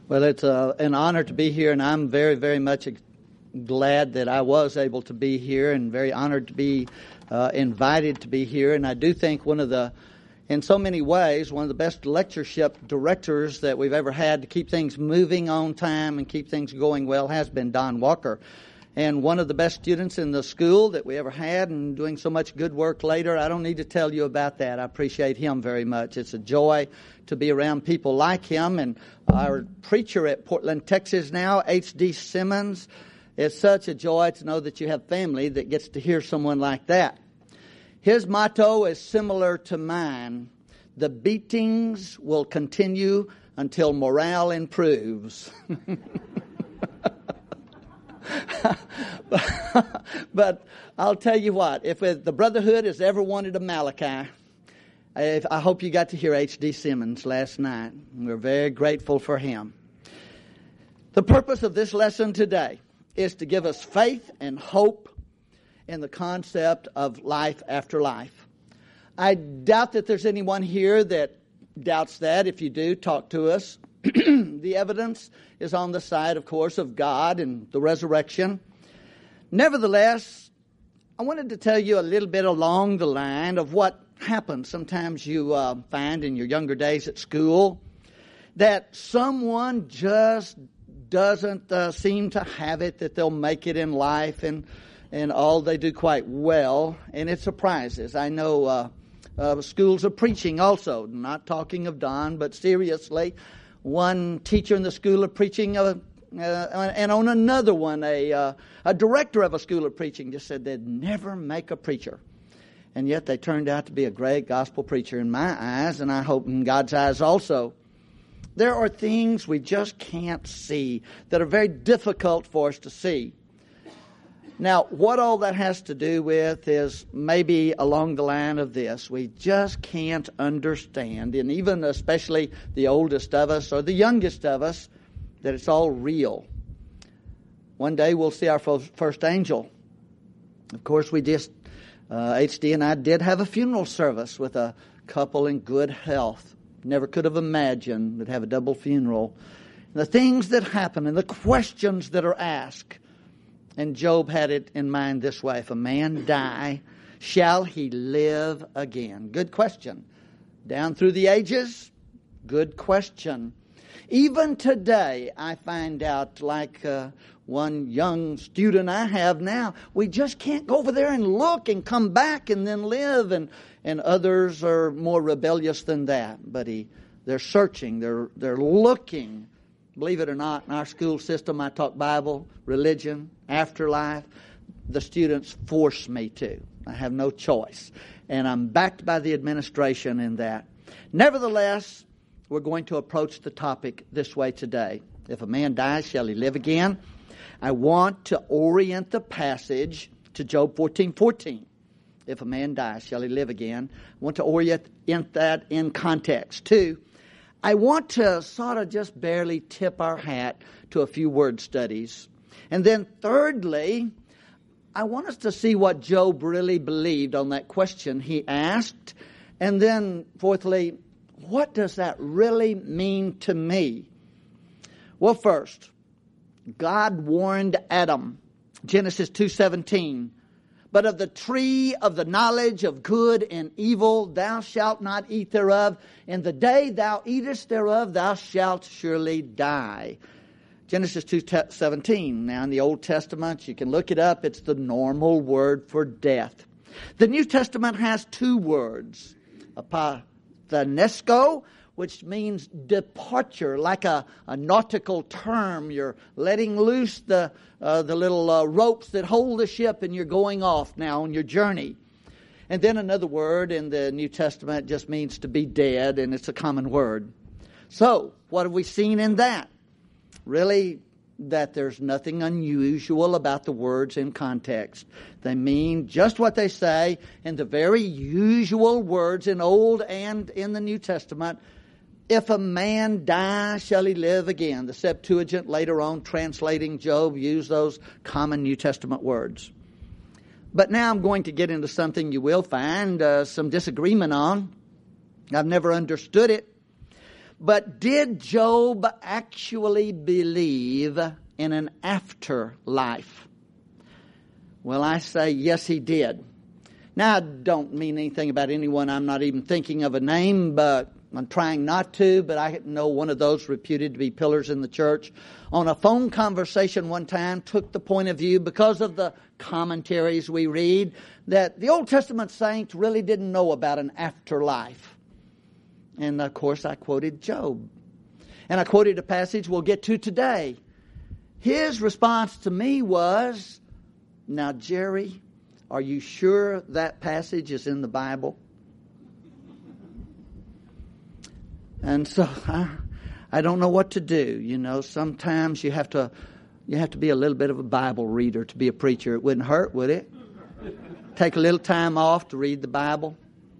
Well, it's an honor to be here, and I'm very, very much glad that I was able to be here and very honored to be invited to be here. And I do think in so many ways, one of the best lectureship directors that we've ever had to keep things moving on time and keep things going well has been Don Walker. And one of the best students in the school that we ever had and doing so much good work later. I don't need to tell you about that. I appreciate him very much. It's a joy to be around people like him. And our preacher at Portland, Texas now, H.D. Simmons, it's such a joy to know that you have family that gets to hear someone like that. His motto is similar to mine. The beatings will continue until morale improves. But I'll tell you what, if the Brotherhood has ever wanted a Malachi, I hope you got to hear H.D. Simmons last night. We're very grateful for him. The purpose of this lesson today is to give us faith and hope in the concept of life after life. I doubt that there's anyone here that doubts that. If you do, talk to us. The evidence is on the side, of course, of God and the resurrection. Nevertheless, I wanted to tell you a little bit along the line of what happens. Sometimes you find in your younger days at school that someone just doesn't seem to have it, that they'll make it in life, and all they do quite well, and it surprises. I know schools of preaching also, not talking of Don, but seriously. One teacher in the school of preaching, and on another one, a director of a school of preaching just said they'd never make a preacher. And yet they turned out to be a great gospel preacher in my eyes, and I hope in God's eyes also. There are things we just can't see that are very difficult for us to see. Now, what all that has to do with is maybe along the line of this. We just can't understand, and even especially the oldest of us or the youngest of us, that it's all real. One day we'll see our first angel. Of course, we just, H.D. and I did have a funeral service with a couple in good health. Never could have imagined we'd have a double funeral. The things that happen and the questions that are asked. And Job had it in mind this way: if a man die, shall he live again? Good question. Down through the ages, good question. Even today, I find out, like one young student I have now, we just can't go over there and look and come back and then live. And others are more rebellious than that. But they're searching, they're looking. Believe it or not, in our school system, I taught Bible, religion, afterlife. The students force me to. I have no choice. And I'm backed by the administration in that. Nevertheless, we're going to approach the topic this way today. If a man dies, shall he live again? I want to orient the passage to Job 14:14. If a man dies, shall he live again? I want to orient that in context. 2, I want to sort of just barely tip our hat to a few word studies. And then thirdly, I want us to see what Job really believed on that question he asked. And then fourthly, what does that really mean to me? Well, first, God warned Adam, Genesis 2:17. But of the tree of the knowledge of good and evil thou shalt not eat thereof. In the day thou eatest thereof thou shalt surely die. Genesis 2:17. Now in the Old Testament, you can look it up. It's the normal word for death. The New Testament has 2 words. Apathenesco, which means departure, like a nautical term. You're letting loose the little ropes that hold the ship, and you're going off now on your journey. And then another word in the New Testament just means to be dead, and it's a common word. So, what have we seen in that? Really, that there's nothing unusual about the words in context. They mean just what they say, and the very usual words in Old and in the New Testament. If a man die, shall he live again? The Septuagint later on translating Job used those common New Testament words. But now I'm going to get into something you will find some disagreement on. I've never understood it. But did Job actually believe in an afterlife? Well, I say yes, he did. Now, I don't mean anything about anyone. I'm not even thinking of a name, but I'm trying not to. But I know one of those reputed to be pillars in the church on a phone conversation one time took the point of view, because of the commentaries we read, that the Old Testament saints really didn't know about an afterlife. And of course, I quoted Job. And I quoted a passage we'll get to today. His response to me was, "Now, Jerry, are you sure that passage is in the Bible?" And so I don't know what to do. You know, sometimes you have to be a little bit of a Bible reader to be a preacher. It wouldn't hurt, would it? Take a little time off to read the Bible.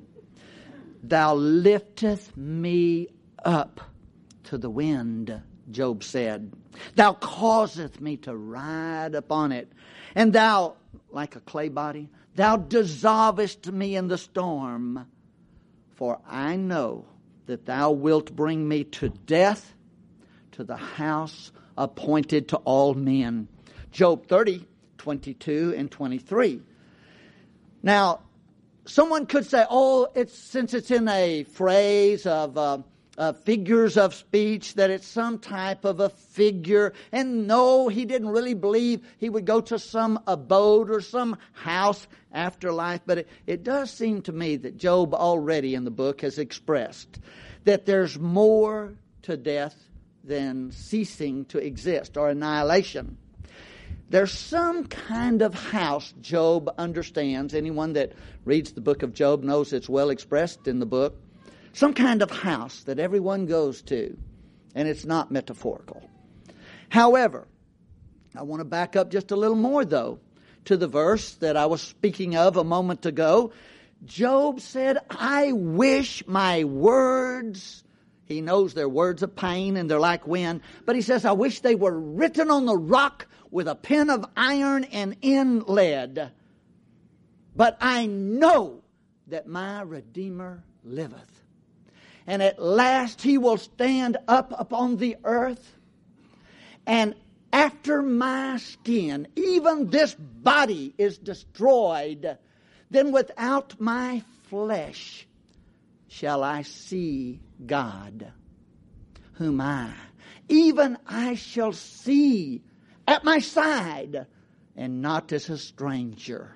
"Thou liftest me up to the wind," Job said. "Thou causeth me to ride upon it. And thou," like a clay body, "thou dissolvest me in the storm. For I know that thou wilt bring me to death, to the house appointed to all men." Job 30, 22 and 23. Now, someone could say, since it's in a phrase of figures of speech, that it's some type of a figure. And no, he didn't really believe he would go to some abode or some house afterlife. But it does seem to me that Job already in the book has expressed that there's more to death than ceasing to exist or annihilation. There's some kind of house Job understands. Anyone that reads the book of Job knows it's well expressed in the book. Some kind of house that everyone goes to, and it's not metaphorical. However, I want to back up just a little more, though, to the verse that I was speaking of a moment ago. Job said, "I wish my words," he knows they're words of pain and they're like wind, but he says, "I wish they were written on the rock with a pen of iron and in lead. But I know that my Redeemer liveth. And at last he will stand up upon the earth. And after my skin, even this body is destroyed, then without my flesh shall I see God, whom even I shall see at my side, and not as a stranger."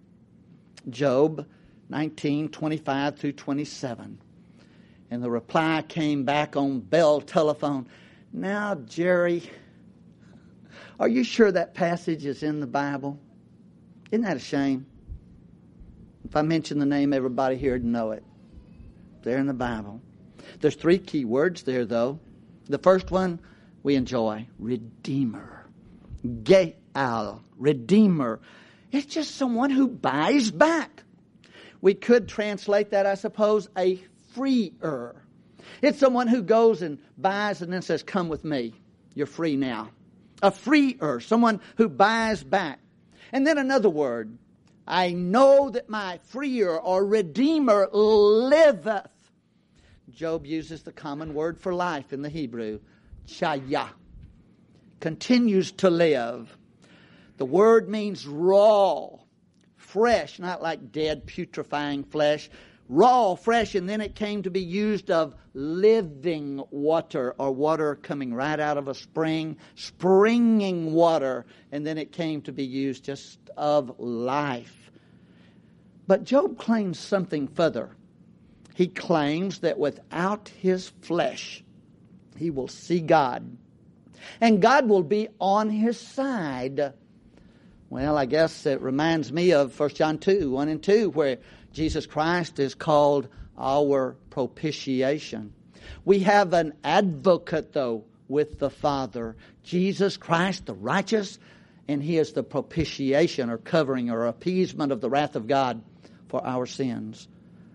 Job 19, 25 through 27. And the reply came back on Bell Telephone. "Now, Jerry, are you sure that passage is in the Bible? Isn't that a shame? If I mention the name, everybody here would know it. They're in the Bible." There's 3 key words there, though. The first one we enjoy, Redeemer. Ge'al, Redeemer. It's just someone who buys back. We could translate that, I suppose, a freer. It's someone who goes and buys and then says, "Come with me. You're free now." A freer, someone who buys back. And then another word, "I know that my freer or Redeemer liveth." Job uses the common word for life in the Hebrew, chaya. Continues to live. The word means raw, fresh, not like dead, putrefying flesh. Raw, fresh, and then it came to be used of living water, or water coming right out of a spring, springing water, and then it came to be used just of life. But Job claims something further. He claims that without his flesh, he will see God, and God will be on his side. Well, I guess it reminds me of 1 John 2, 1 and 2, where Jesus Christ is called our propitiation. We have an advocate, though, with the Father. Jesus Christ, the righteous, and he is the propitiation or covering or appeasement of the wrath of God for our sins.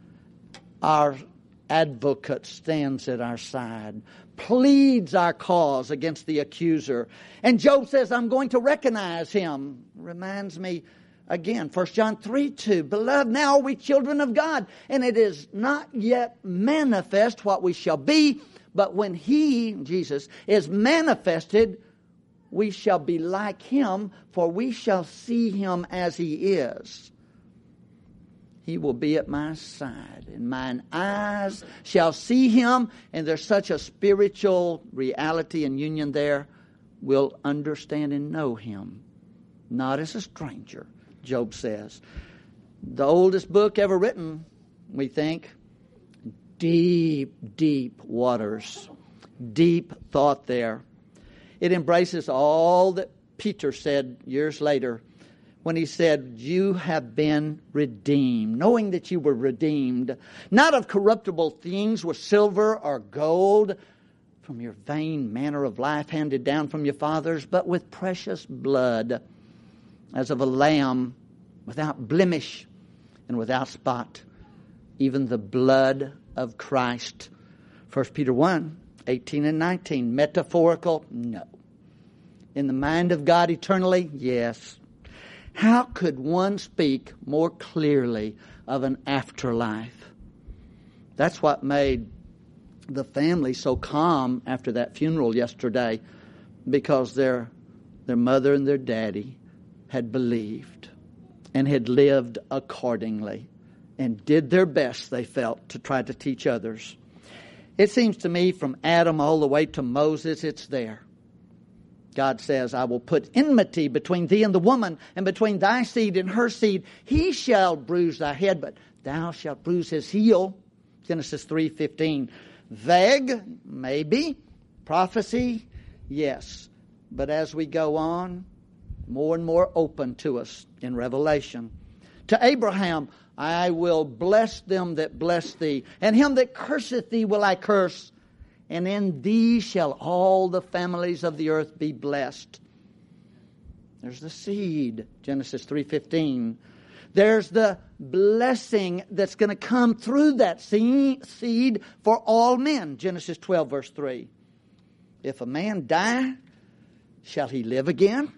Our advocate stands at our side, pleads our cause against the accuser. And Job says, "I'm going to recognize him." Reminds me again, 1 John 3:2, "Beloved, now are we children of God, and it is not yet manifest what we shall be, But when He, Jesus, is manifested, we shall be like Him, for we shall see Him as He is. He will be at my side, and mine eyes shall see Him. And there's such a spiritual reality and union there. We'll understand and know Him, not as a stranger, Job says. The oldest book ever written, we think. Deep, deep waters. Deep thought there. It embraces all that Peter said years later when he said, you have been redeemed, knowing that you were redeemed, not of corruptible things with silver or gold, from your vain manner of life handed down from your fathers, but with precious blood, as of a lamb without blemish and without spot, even the blood of Christ. 1 Peter 1, 18 and 19. Metaphorical? No. In the mind of God eternally? Yes. How could one speak more clearly of an afterlife? That's what made the family so calm after that funeral yesterday, because their mother and their daddy had believed and had lived accordingly and did their best, they felt, to try to teach others. It seems to me from Adam all the way to Moses, it's there. God says, I will put enmity between thee and the woman, and between thy seed and her seed. He shall bruise thy head, but thou shalt bruise his heel. Genesis 3:15. Vague, maybe. Prophecy, yes. But as we go on, more and more open to us in Revelation. To Abraham, I will bless them that bless thee, and him that curseth thee will I curse. And in thee shall all the families of the earth be blessed. There's the seed, Genesis 3:15. There's the blessing that's going to come through that seed for all men, Genesis 12, verse 3. If a man die, shall he live again?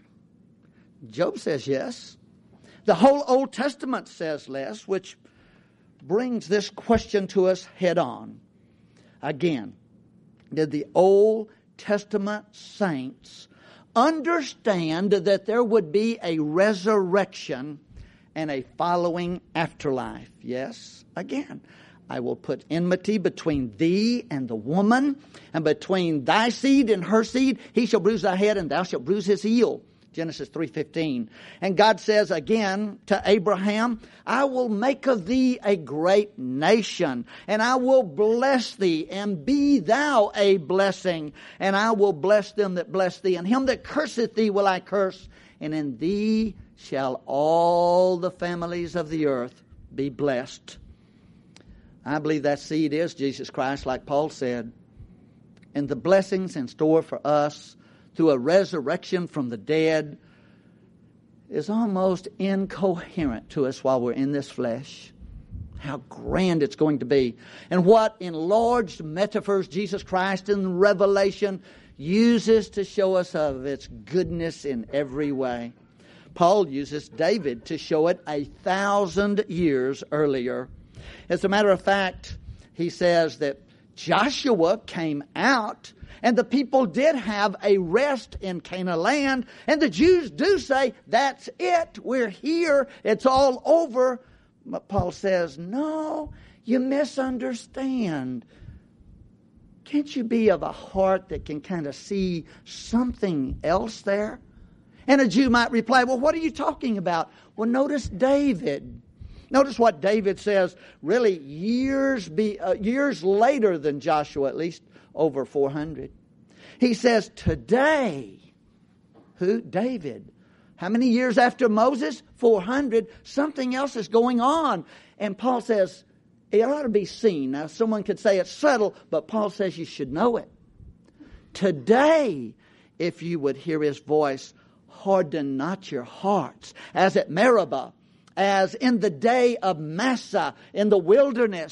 Job says yes. The whole Old Testament says less, which brings this question to us head on. Again, did the Old Testament saints understand that there would be a resurrection and a following afterlife? Yes. Again, I will put enmity between thee and the woman, and between thy seed and her seed. He shall bruise thy head, and thou shalt bruise his heel. Genesis 3:15. And God says again to Abraham, I will make of thee a great nation, and I will bless thee, and be thou a blessing. And I will bless them that bless thee, and him that curseth thee will I curse. And in thee shall all the families of the earth be blessed. I believe that seed is Jesus Christ, like Paul said. And the blessings in store for us through a resurrection from the dead is almost incoherent to us while we're in this flesh. How grand it's going to be. And what enlarged metaphors Jesus Christ in Revelation uses to show us of its goodness in every way. Paul uses David to show it 1,000 years earlier. As a matter of fact, he says that Joshua came out, and the people did have a rest in Canaan land. And the Jews do say, that's it. We're here. It's all over. But Paul says, no, you misunderstand. Can't you be of a heart that can kind of see something else there? And a Jew might reply, well, what are you talking about? Well, notice David. Notice what David says, really years later than Joshua, at least over 400. He says, today, who? David. How many years after Moses? 400. Something else is going on. And Paul says, it ought to be seen. Now, someone could say it's subtle, but Paul says you should know it. Today, if you would hear his voice, harden not your hearts, as at Meribah, as in the day of Massah in the wilderness,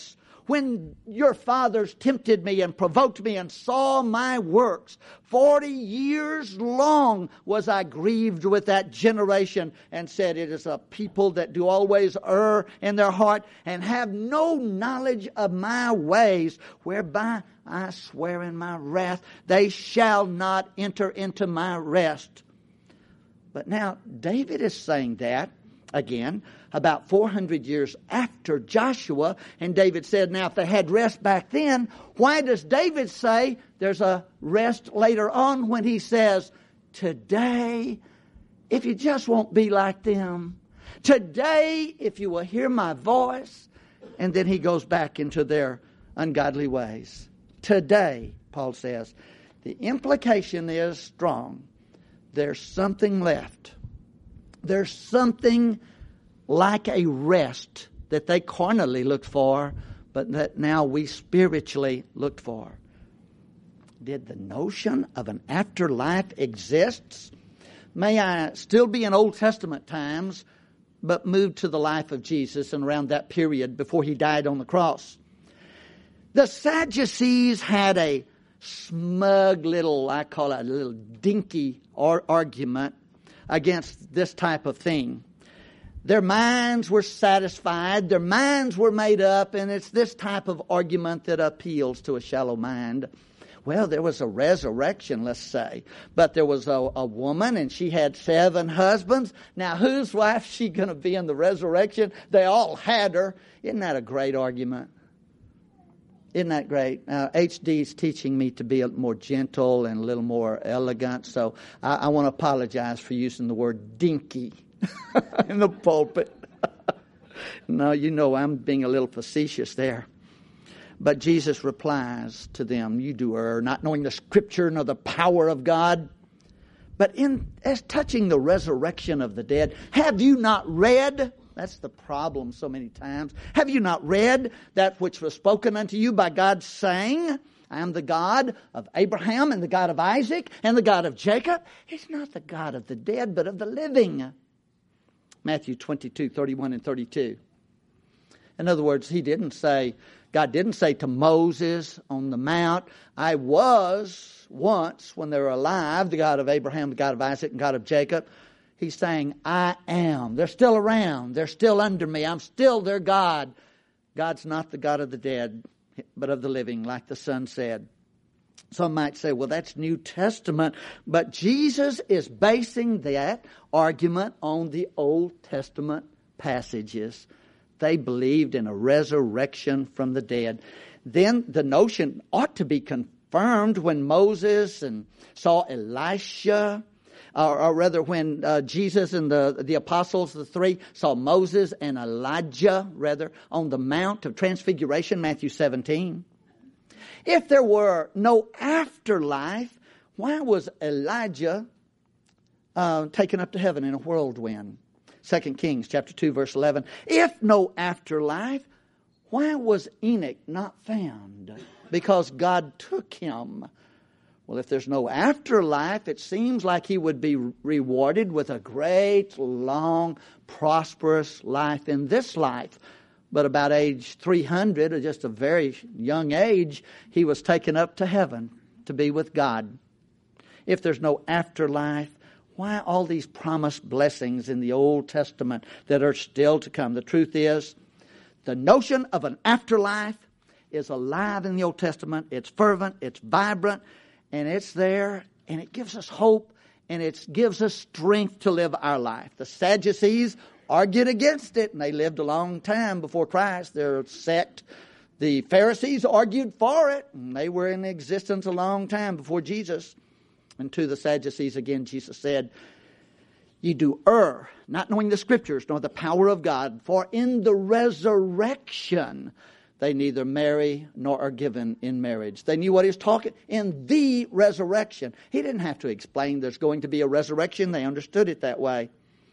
when your fathers tempted me and provoked me and saw my works. 40 years long was I grieved with that generation and said, it is a people that do always err in their heart and have no knowledge of my ways, whereby I swear in my wrath, they shall not enter into my rest. But now David is saying that again about 400 years after Joshua. And David said, now if they had rest back then, why does David say there's a rest later on when he says, today, if you just won't be like them, today, if you will hear my voice, and then he goes back into their ungodly ways. Today, Paul says, the implication is strong. There's something left. There's something like a rest that they carnally looked for, but that now we spiritually looked for. Did the notion of an afterlife exist? May I still be in Old Testament times, but moved to the life of Jesus and around that period before he died on the cross. The Sadducees had a smug little, I call it a little dinky argument against this type of thing. Their minds were satisfied, their minds were made up, and it's this type of argument that appeals to a shallow mind. Well, there was a resurrection, let's say, but there was a woman and she had 7 husbands. Now, whose wife is she going to be in the resurrection? They all had her. Isn't that a great argument? Isn't that great? HD is teaching me to be a more gentle and a little more elegant, so I want to apologize for using the word dinky in the pulpit. No, you know I'm being a little facetious there. But Jesus replies to them, you do err, not knowing the Scripture nor the power of God. But as touching the resurrection of the dead, have you not read? That's the problem so many times. Have you not read that which was spoken unto you by God, saying, I am the God of Abraham and the God of Isaac and the God of Jacob? He's not the God of the dead, but of the living. Matthew 22:31 and 32. In other words, God didn't say to Moses on the mount, I was once, when they were alive, the God of Abraham, the God of Isaac, and God of Jacob. He's saying, I am. They're still around. They're still under me. I'm still their God. God's not the God of the dead, but of the living, like the Son said. Some might say, well, that's New Testament. But Jesus is basing that argument on the Old Testament passages. They believed in a resurrection from the dead. Then the notion ought to be confirmed when Moses saw Elisha, or rather when Jesus and the apostles, the 3, saw Moses and Elijah, on the Mount of Transfiguration, Matthew 17. If there were no afterlife, why was Elijah taken up to heaven in a whirlwind? 2 Kings chapter 2, verse 11. If no afterlife, why was Enoch not found? Because God took him. Well, if there's no afterlife, it seems like he would be rewarded with a great, long, prosperous life in this life. But about age 300, or just a very young age, he was taken up to heaven to be with God. If there's no afterlife, why all these promised blessings in the Old Testament that are still to come? The truth is, the notion of an afterlife is alive in the Old Testament. It's fervent, it's vibrant, and it's there, and it gives us hope, and it gives us strength to live our life. The Sadducees argued against it, and they lived a long time before Christ, their sect. The Pharisees argued for it, and they were in existence a long time before Jesus. And to the Sadducees, again, Jesus said, ye do err, not knowing the Scriptures, nor the power of God. For in the resurrection, they neither marry nor are given in marriage. They knew what he was talking in the resurrection. He didn't have to explain there's going to be a resurrection. They understood it that way.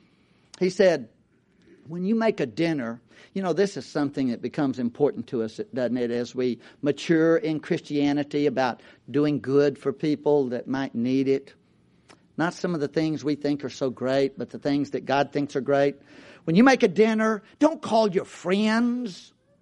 He said, when you make a dinner, this is something that becomes important to us, doesn't it, as we mature in Christianity about doing good for people that might need it. Not some of the things we think are so great, but the things that God thinks are great. When you make a dinner, don't call your friends.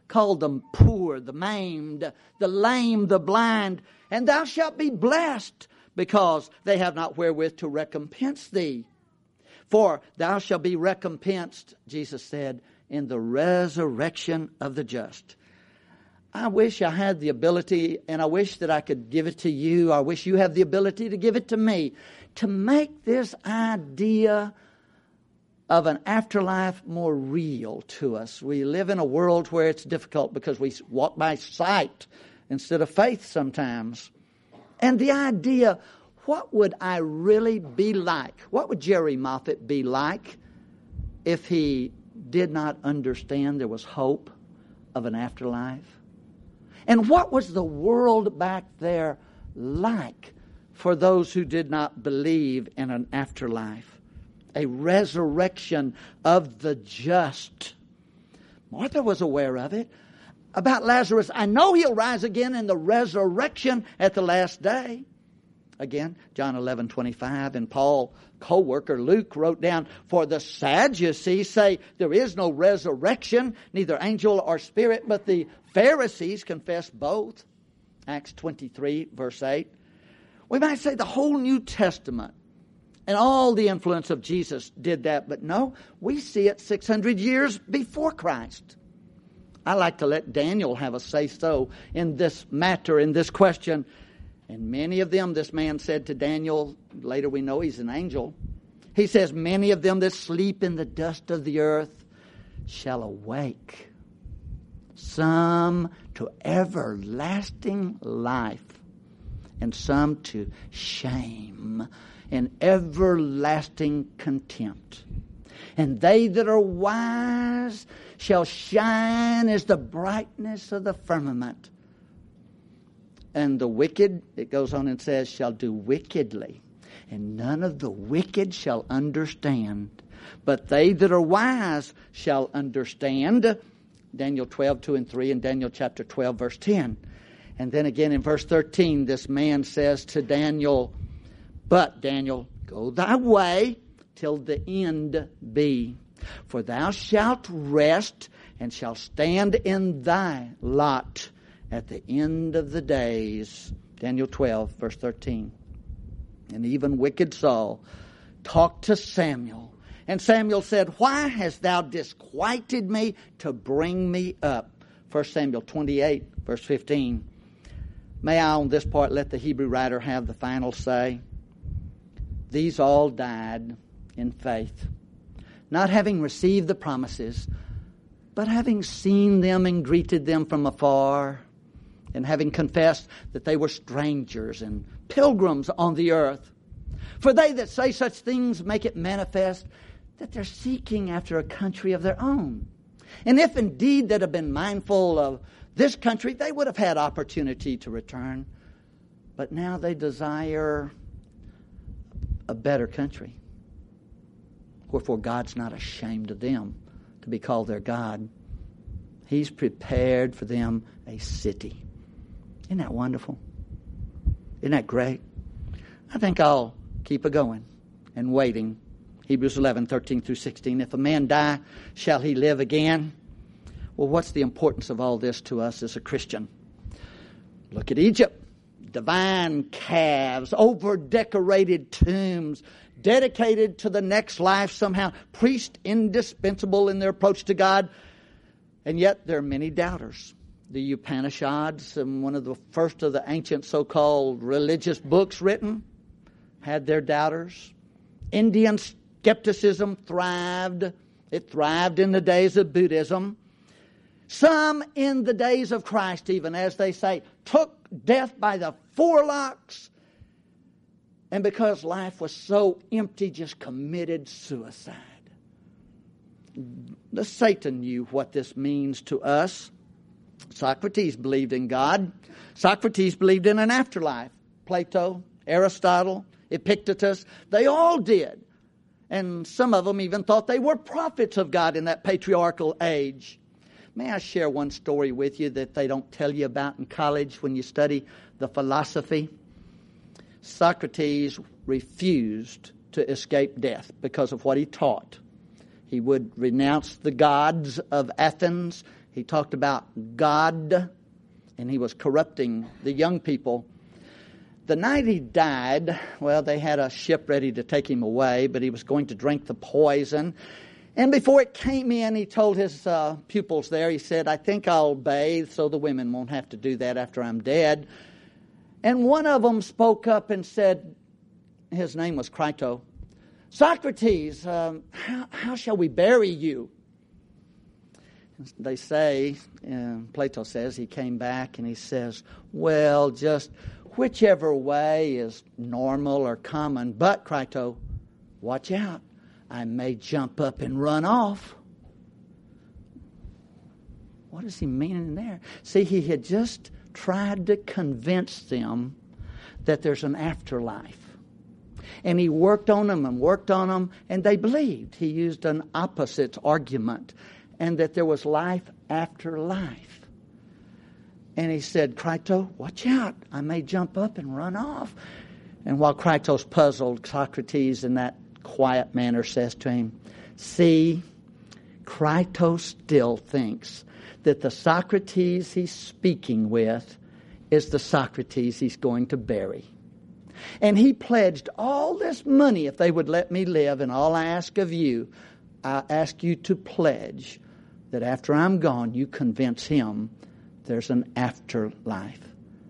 called them poor, the maimed, the lame, the blind. And thou shalt be blessed, because they have not wherewith to recompense thee. For thou shalt be recompensed, Jesus said, in the resurrection of the just. I wish I had the ability, and I wish that I could give it to you. I wish you have the ability to give it to me, to make this idea of an afterlife more real to us. We live in a world where it's difficult because we walk by sight instead of faith sometimes. And the idea, what would I really be like? What would Jerry Moffat be like if he did not understand there was hope of an afterlife? And what was the world back there like for those who did not believe in an afterlife? A resurrection of the just. Martha was aware of it. About Lazarus, I know he'll rise again in the resurrection at the last day. Again, John 11:25, and Paul, co-worker Luke, wrote down, for the Sadducees say there is no resurrection, neither angel or spirit, but the Pharisees confess both. Acts 23, verse 8. We might say the whole New Testament and all the influence of Jesus did that, but no, we see it 600 years before Christ. I like to let Daniel have a say-so in this matter, in this question. And many of them, this man said to Daniel, later we know he's an angel, he says, many of them that sleep in the dust of the earth shall awake, some to everlasting life, and some to shame and everlasting contempt. And they that are wise shall shine as the brightness of the firmament. And the wicked, it goes on and says, shall do wickedly. And none of the wicked shall understand. But they that are wise shall understand. Daniel 12, 2 and 3, and Daniel chapter 12, verse 10. And then again in verse 13, this man says to Daniel, but Daniel, go thy way till the end be. For thou shalt rest and shalt stand in thy lot at the end of the days. Daniel 12, verse 13. And even wicked Saul talked to Samuel. And Samuel said, why hast thou disquieted me to bring me up? 1 Samuel 28, verse 15. May I on this part let the Hebrew writer have the final say? These all died in faith, not having received the promises, but having seen them and greeted them from afar, and having confessed that they were strangers and pilgrims on the earth. For they that say such things make it manifest that they're seeking after a country of their own. And if indeed they'd have been mindful of this country, they would have had opportunity to return. But now they desire a better country. Wherefore God's not ashamed of them to be called their God. He's prepared for them a city. Isn't that wonderful? Isn't that great? I think I'll keep it going and waiting. Hebrews 11, 13 through 16. If a man die, shall he live again? Well, what's the importance of all this to us as a Christian? Look at Egypt. Divine calves, over-decorated tombs, dedicated to the next life somehow, priests indispensable in their approach to God. And yet there are many doubters. The Upanishads, one of the first of the ancient so-called religious books written, had their doubters. Indian skepticism thrived. It thrived in the days of Buddhism. Some in the days of Christ, even, as they say, took death by the forelocks, and because life was so empty, just committed suicide. Satan knew what this means to us. Socrates believed in God. Socrates believed in an afterlife. Plato, Aristotle, Epictetus, they all did. And some of them even thought they were prophets of God in that patriarchal age. May I share one story with you that they don't tell you about in college when you study the philosophy? Socrates refused to escape death because of what he taught. He would renounce the gods of Athens. He talked about God, and he was corrupting the young people. The night he died, well, they had a ship ready to take him away, but he was going to drink the poison. And before it came in, he told his pupils there, he said, I think I'll bathe so the women won't have to do that after I'm dead. And one of them spoke up and said, his name was Crito, Socrates, how shall we bury you? They say, Plato says, he came back and he says, well, just whichever way is normal or common. But, Crito, watch out. I may jump up and run off. What does he mean in there? See, he had just tried to convince them that there's an afterlife. And he worked on them, and they believed. He used an opposite argument, and that there was life after life. And he said, Crito, watch out. I may jump up and run off. And while Crito's puzzled, Socrates in that quiet manner says to him, see, Crito still thinks that the Socrates he's speaking with is the Socrates he's going to bury. And he pledged all this money if they would let me live, and all I ask of you, I ask you to pledge that after I'm gone, you convince him there's an afterlife.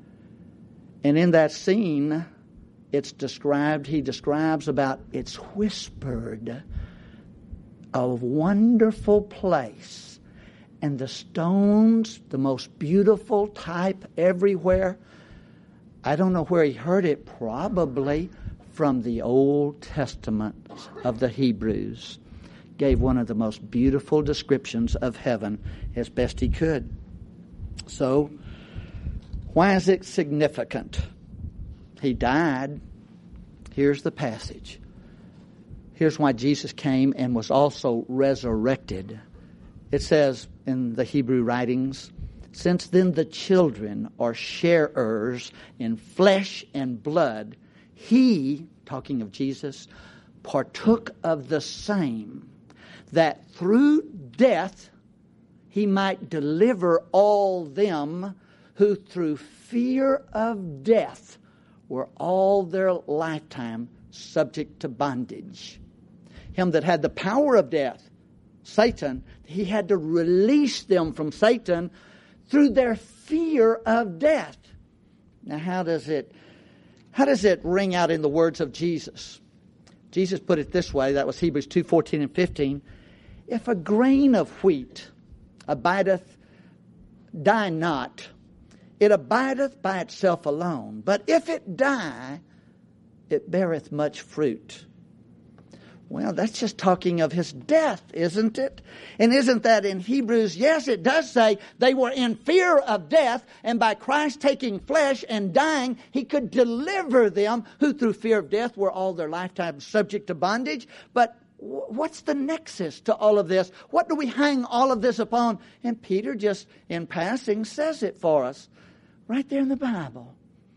And in that scene, he describes about it's whispered, a wonderful place. And the stones, the most beautiful type everywhere. I don't know where he heard it, probably from the Old Testament of the Hebrews. Gave one of the most beautiful descriptions of heaven as best he could. So, why is it significant? He died. Here's the passage. Here's why Jesus came and was also resurrected. It says in the Hebrew writings, since then the children are sharers in flesh and blood, he, talking of Jesus, partook of the same, that through death he might deliver all them who through fear of death were all their lifetime subject to bondage. Him that had the power of death, Satan, he had to release them from Satan through their fear of death. Now, how does it ring out in the words of Jesus? Jesus put it this way, that was Hebrews 2:14 and 15. If a grain of wheat abideth, die not, it abideth by itself alone. But if it die, it beareth much fruit. Well, that's just talking of his death, isn't it? And isn't that in Hebrews? Yes, it does say they were in fear of death, and by Christ taking flesh and dying, he could deliver them who through fear of death were all their lifetime subject to bondage. But what's the nexus to all of this? What do we hang all of this upon? And Peter just in passing says it for us right there in the Bible.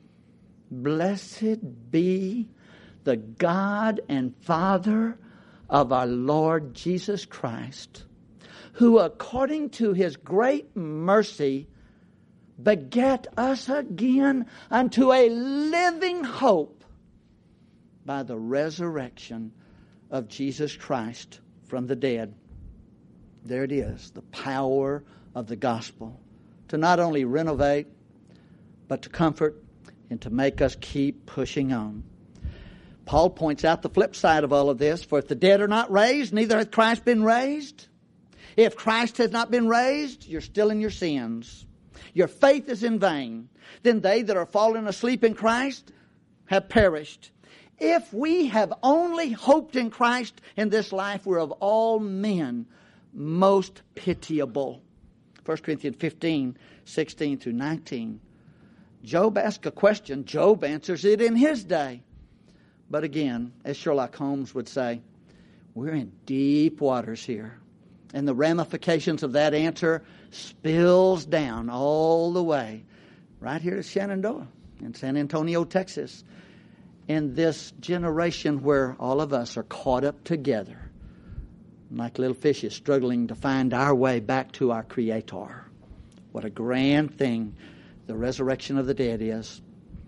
Blessed be the God and Father of our Lord Jesus Christ, who according to his great mercy begat us again unto a living hope by the resurrection of Jesus Christ from the dead. There it is, the power of the gospel to not only renovate, but to comfort and to make us keep pushing on. Paul points out the flip side of all of this. For if the dead are not raised, neither hath Christ been raised. If Christ has not been raised, you're still in your sins. Your faith is in vain. Then they that are fallen asleep in Christ have perished. If we have only hoped in Christ in this life, we're of all men most pitiable. 1 Corinthians 15, 16 through 19. Job asked a question. Job answers it in his day. But again, as Sherlock Holmes would say, we're in deep waters here. And the ramifications of that answer spills down all the way right here to Shenandoah in San Antonio, Texas. In this generation where all of us are caught up together like little fishes struggling to find our way back to our Creator. What a grand thing the resurrection of the dead is.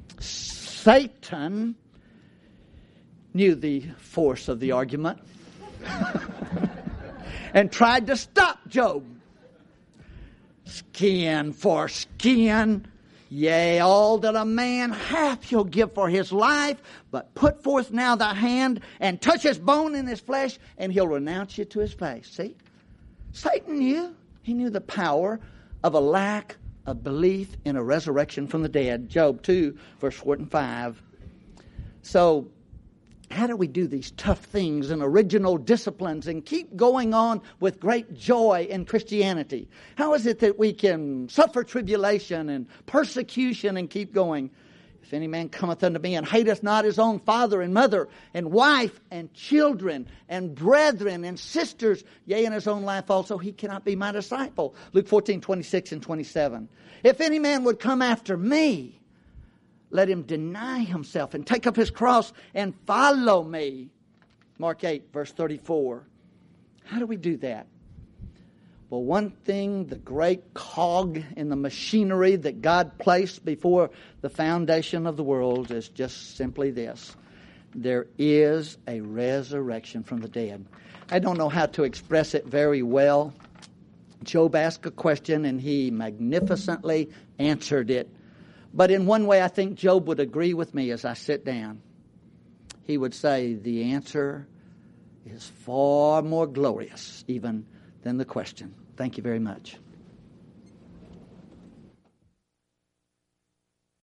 Satan knew the force of the argument and tried to stop Job. Skin for skin. Yea, all that a man hath he'll give for his life, but put forth now thy hand and touch his bone and his flesh, and he'll renounce you to his face. See? Satan knew. He knew the power of a lack of belief in a resurrection from the dead. Job 2, verse 4 and 5. So, how do we do these tough things and original disciplines and keep going on with great joy in Christianity? How is it that we can suffer tribulation and persecution and keep going? If any man cometh unto me and hateth not his own father and mother and wife and children and brethren and sisters, yea, in his own life also, he cannot be my disciple. Luke 14, 26 and 27. If any man would come after me, let him deny himself and take up his cross and follow me. Mark 8, verse 34. How do we do that? Well, one thing, the great cog in the machinery that God placed before the foundation of the world is just simply this. There is a resurrection from the dead. I don't know how to express it very well. Job asked a question and he magnificently answered it. But in one way, I think Job would agree with me as I sit down. He would say the answer is far more glorious even than the question. Thank you very much.